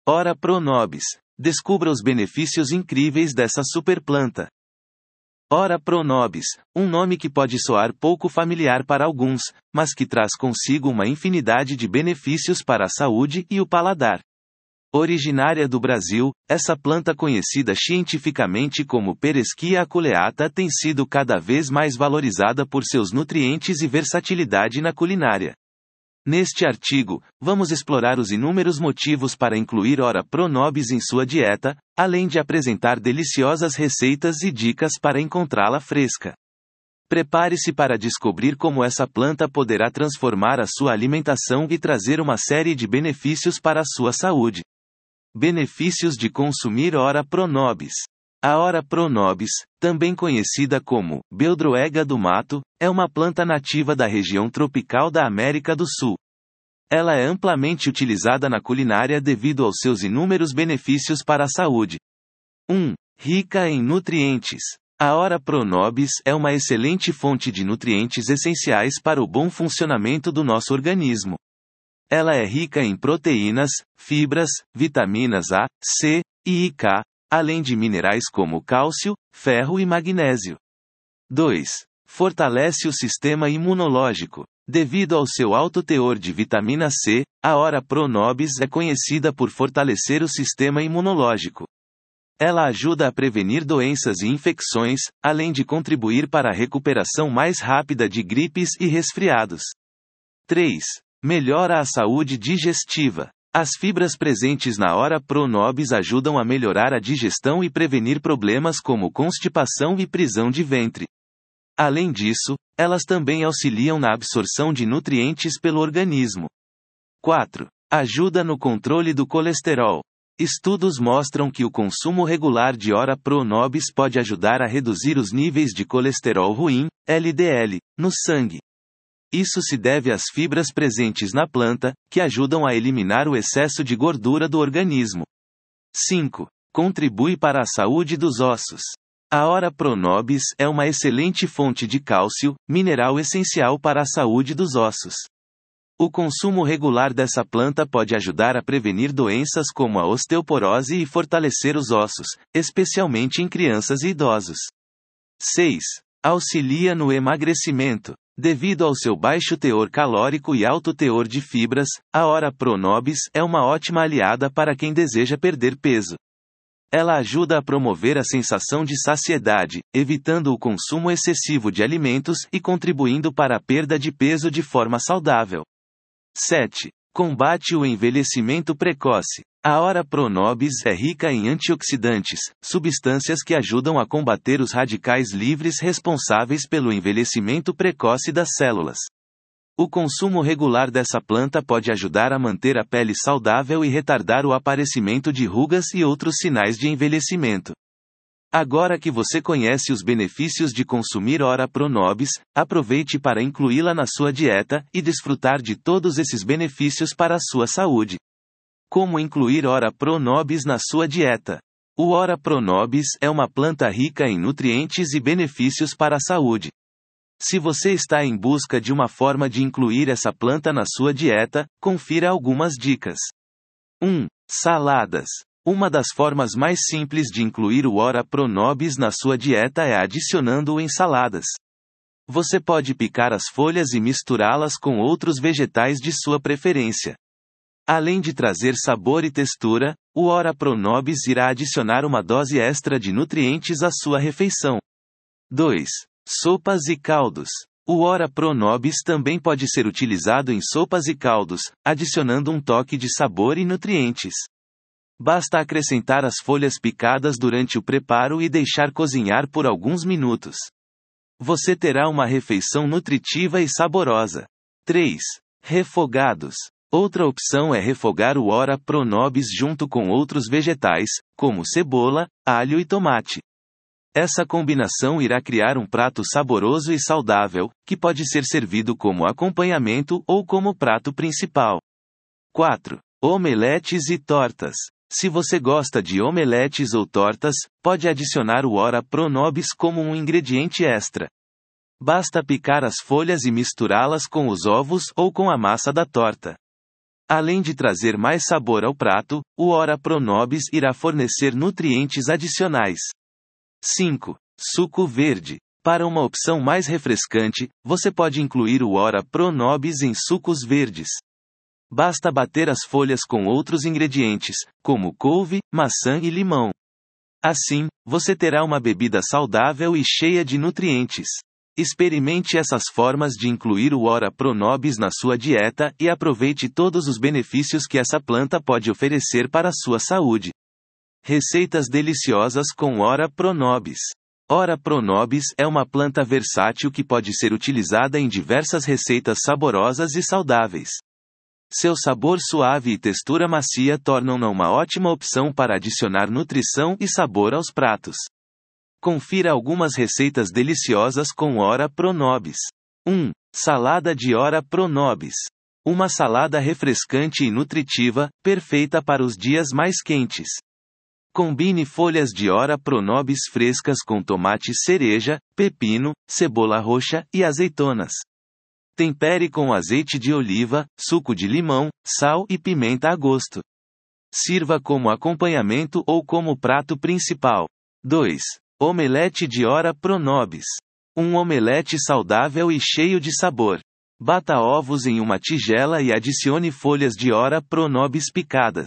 Ora pro nobis. Descubra os benefícios incríveis dessa superplanta. Ora pro nobis, um nome que pode soar pouco familiar para alguns, mas que traz consigo uma infinidade de benefícios para a saúde e o paladar. Originária do Brasil, essa planta conhecida cientificamente como Pereskia aculeata tem sido cada vez mais valorizada por seus nutrientes e versatilidade na culinária. Neste artigo, vamos explorar os inúmeros motivos para incluir Ora pro nobis em sua dieta, além de apresentar deliciosas receitas e dicas para encontrá-la fresca. Prepare-se para descobrir como essa planta poderá transformar a sua alimentação e trazer uma série de benefícios para a sua saúde. Benefícios de consumir Ora pro nobis. A Ora pro nobis, também conhecida como beldroega do mato, é uma planta nativa da região tropical da América do Sul. Ela é amplamente utilizada na culinária devido aos seus inúmeros benefícios para a saúde. 1. Rica em nutrientes. A Ora pro nobis é uma excelente fonte de nutrientes essenciais para o bom funcionamento do nosso organismo. Ela é rica em proteínas, fibras, vitaminas A, C e K, além de minerais como cálcio, ferro e magnésio. 2. Fortalece o sistema imunológico. Devido ao seu alto teor de vitamina C, a Ora pro nobis é conhecida por fortalecer o sistema imunológico. Ela ajuda a prevenir doenças e infecções, além de contribuir para a recuperação mais rápida de gripes e resfriados. 3. Melhora a saúde digestiva. As fibras presentes na Ora pro nobis ajudam a melhorar a digestão e prevenir problemas como constipação e prisão de ventre. Além disso, elas também auxiliam na absorção de nutrientes pelo organismo. 4. Ajuda no controle do colesterol. Estudos mostram que o consumo regular de Ora pro nobis pode ajudar a reduzir os níveis de colesterol ruim, LDL, no sangue. Isso se deve às fibras presentes na planta, que ajudam a eliminar o excesso de gordura do organismo. 5. Contribui para a saúde dos ossos. A Ora pro nobis é uma excelente fonte de cálcio, mineral essencial para a saúde dos ossos. O consumo regular dessa planta pode ajudar a prevenir doenças como a osteoporose e fortalecer os ossos, especialmente em crianças e idosos. 6. Auxilia no emagrecimento. Devido ao seu baixo teor calórico e alto teor de fibras, a Ora pro nobis é uma ótima aliada para quem deseja perder peso. Ela ajuda a promover a sensação de saciedade, evitando o consumo excessivo de alimentos e contribuindo para a perda de peso de forma saudável. 7. Combate o envelhecimento precoce. A Ora pro nobis é rica em antioxidantes, substâncias que ajudam a combater os radicais livres responsáveis pelo envelhecimento precoce das células. O consumo regular dessa planta pode ajudar a manter a pele saudável e retardar o aparecimento de rugas e outros sinais de envelhecimento. Agora que você conhece os benefícios de consumir Ora pro nobis, aproveite para incluí-la na sua dieta e desfrutar de todos esses benefícios para a sua saúde. Como incluir Ora pro nobis na sua dieta? O Ora pro nobis é uma planta rica em nutrientes e benefícios para a saúde. Se você está em busca de uma forma de incluir essa planta na sua dieta, confira algumas dicas. 1. Saladas. Uma das formas mais simples de incluir o Ora pro nobis na sua dieta é adicionando-o em saladas. Você pode picar as folhas e misturá-las com outros vegetais de sua preferência. Além de trazer sabor e textura, o Ora pro nobis irá adicionar uma dose extra de nutrientes à sua refeição. 2. Sopas e caldos. O Ora pro nobis também pode ser utilizado em sopas e caldos, adicionando um toque de sabor e nutrientes. Basta acrescentar as folhas picadas durante o preparo e deixar cozinhar por alguns minutos. Você terá uma refeição nutritiva e saborosa. 3. Refogados. Outra opção é refogar o Ora pro nobis junto com outros vegetais, como cebola, alho e tomate. Essa combinação irá criar um prato saboroso e saudável, que pode ser servido como acompanhamento ou como prato principal. 4. Omeletes e tortas. Se você gosta de omeletes ou tortas, pode adicionar o Ora pro nobis como um ingrediente extra. Basta picar as folhas e misturá-las com os ovos ou com a massa da torta. Além de trazer mais sabor ao prato, o Ora Pro Nobis irá fornecer nutrientes adicionais. 5. Suco verde. Para uma opção mais refrescante, você pode incluir o Ora Pro Nobis em sucos verdes. Basta bater as folhas com outros ingredientes, como couve, maçã e limão. Assim, você terá uma bebida saudável e cheia de nutrientes. Experimente essas formas de incluir o Ora Pro Nobis na sua dieta e aproveite todos os benefícios que essa planta pode oferecer para a sua saúde. Receitas deliciosas com Ora Pro Nobis. Ora Pro Nobis é uma planta versátil que pode ser utilizada em diversas receitas saborosas e saudáveis. Seu sabor suave e textura macia tornam-na uma ótima opção para adicionar nutrição e sabor aos pratos. Confira algumas receitas deliciosas com Ora Pro Nobis. 1. Salada de Ora Pro Nobis. Uma salada refrescante e nutritiva, perfeita para os dias mais quentes. Combine folhas de Ora Pro Nobis frescas com tomate cereja, pepino, cebola roxa e azeitonas. Tempere com azeite de oliva, suco de limão, sal e pimenta a gosto. Sirva como acompanhamento ou como prato principal. 2. Omelete de Ora Pro Nobis. Um omelete saudável e cheio de sabor. Bata ovos em uma tigela e adicione folhas de Ora Pro Nobis picadas.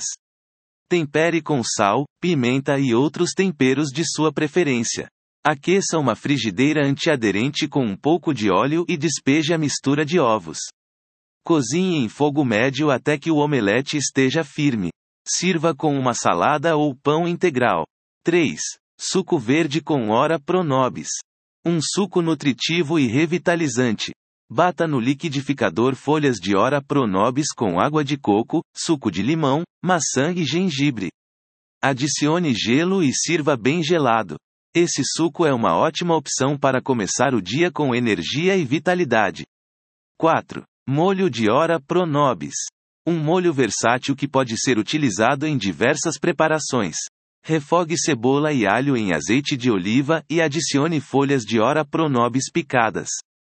Tempere com sal, pimenta e outros temperos de sua preferência. Aqueça uma frigideira antiaderente com um pouco de óleo e despeje a mistura de ovos. Cozinhe em fogo médio até que o omelete esteja firme. Sirva com uma salada ou pão integral. 3. Suco verde com Ora Pro Nobis. Um suco nutritivo e revitalizante. Bata no liquidificador folhas de Ora Pro Nobis com água de coco, suco de limão, maçã e gengibre. Adicione gelo e sirva bem gelado. Esse suco é uma ótima opção para começar o dia com energia e vitalidade. 4. Molho de Ora Pro Nobis. Um molho versátil que pode ser utilizado em diversas preparações. Refogue cebola e alho em azeite de oliva e adicione folhas de Ora Pro Nobis picadas.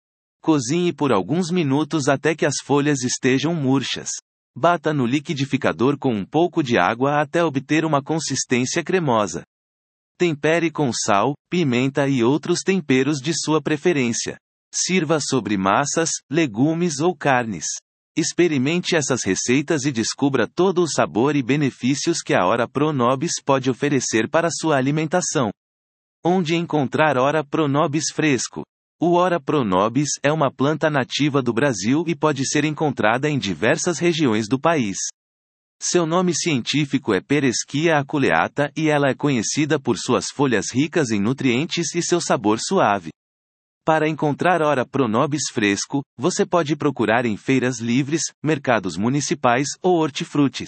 Cozinhe por alguns minutos até que as folhas estejam murchas. Bata no liquidificador com um pouco de água até obter uma consistência cremosa. Tempere com sal, pimenta e outros temperos de sua preferência. Sirva sobre massas, legumes ou carnes. Experimente essas receitas e descubra todo o sabor e benefícios que a Ora Pro Nobis pode oferecer para sua alimentação. Onde encontrar Ora Pro Nobis fresco? O Ora Pro Nobis é uma planta nativa do Brasil e pode ser encontrada em diversas regiões do país. Seu nome científico é Pereskia aculeata e ela é conhecida por suas folhas ricas em nutrientes e seu sabor suave. Para encontrar Ora Pro Nobis fresco, você pode procurar em feiras livres, mercados municipais ou hortifrutis.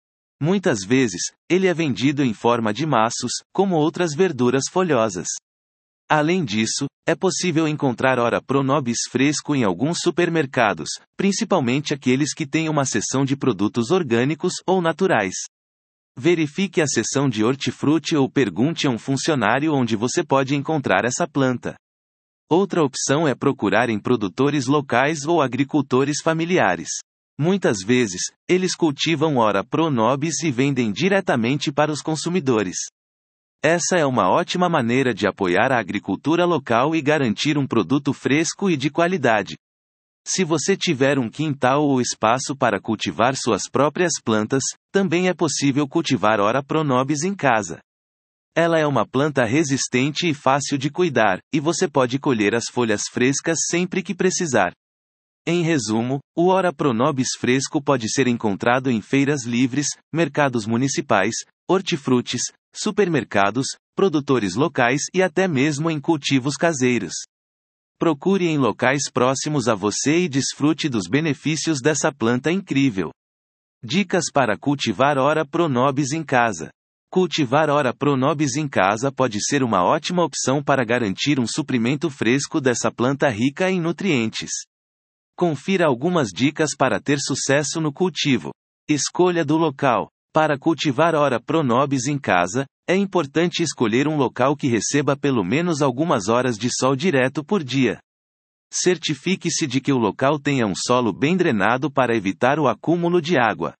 Muitas vezes, ele é vendido em forma de maços, como outras verduras folhosas. Além disso, é possível encontrar Ora Pro Nobis fresco em alguns supermercados, principalmente aqueles que têm uma seção de produtos orgânicos ou naturais. Verifique a seção de hortifruti ou pergunte a um funcionário onde você pode encontrar essa planta. Outra opção é procurar em produtores locais ou agricultores familiares. Muitas vezes, eles cultivam Ora Pro Nobis e vendem diretamente para os consumidores. Essa é uma ótima maneira de apoiar a agricultura local e garantir um produto fresco e de qualidade. Se você tiver um quintal ou espaço para cultivar suas próprias plantas, também é possível cultivar Ora Pro Nobis em casa. Ela é uma planta resistente e fácil de cuidar, e você pode colher as folhas frescas sempre que precisar. Em resumo, o Ora Pro Nobis fresco pode ser encontrado em feiras livres, mercados municipais, hortifrutis, supermercados, produtores locais e até mesmo em cultivos caseiros. Procure em locais próximos a você e desfrute dos benefícios dessa planta incrível. Dicas para cultivar Ora Pro Nobis em casa. Cultivar Ora Pro Nobis em casa pode ser uma ótima opção para garantir um suprimento fresco dessa planta rica em nutrientes. Confira algumas dicas para ter sucesso no cultivo. Escolha do local. Para cultivar Ora Pro Nobis em casa, é importante escolher um local que receba pelo menos algumas horas de sol direto por dia. Certifique-se de que o local tenha um solo bem drenado para evitar o acúmulo de água.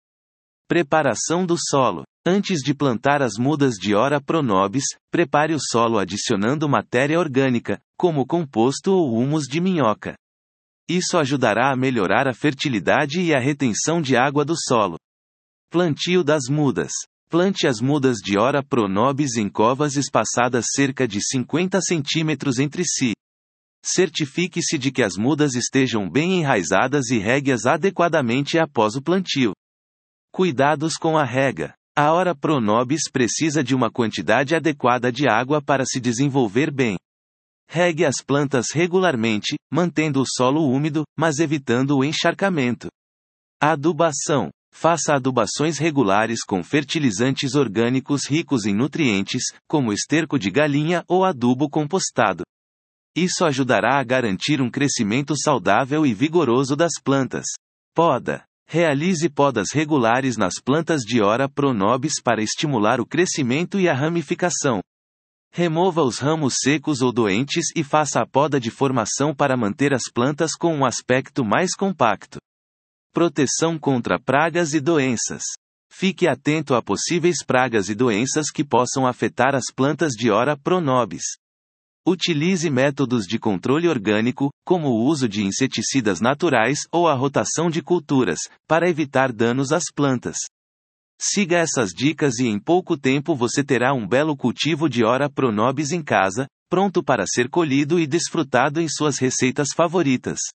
Preparação do solo. Antes de plantar as mudas de Ora pro nobis, prepare o solo adicionando matéria orgânica, como composto ou humus de minhoca. Isso ajudará a melhorar a fertilidade e a retenção de água do solo. Plantio das mudas. Plante as mudas de Ora pro nobis em covas espaçadas cerca de 50 centímetros entre si. Certifique-se de que as mudas estejam bem enraizadas e regue-as adequadamente após o plantio. Cuidados com a rega. A Ora pro nobis precisa de uma quantidade adequada de água para se desenvolver bem. Regue as plantas regularmente, mantendo o solo úmido, mas evitando o encharcamento. Adubação. Faça adubações regulares com fertilizantes orgânicos ricos em nutrientes, como esterco de galinha ou adubo compostado. Isso ajudará a garantir um crescimento saudável e vigoroso das plantas. Poda. Realize podas regulares nas plantas de Ora pro nobis para estimular o crescimento e a ramificação. Remova os ramos secos ou doentes e faça a poda de formação para manter as plantas com um aspecto mais compacto. Proteção contra pragas e doenças. Fique atento a possíveis pragas e doenças que possam afetar as plantas de Ora pro nobis. Utilize métodos de controle orgânico, como o uso de inseticidas naturais ou a rotação de culturas, para evitar danos às plantas. Siga essas dicas e em pouco tempo você terá um belo cultivo de Ora pro nobis em casa, pronto para ser colhido e desfrutado em suas receitas favoritas.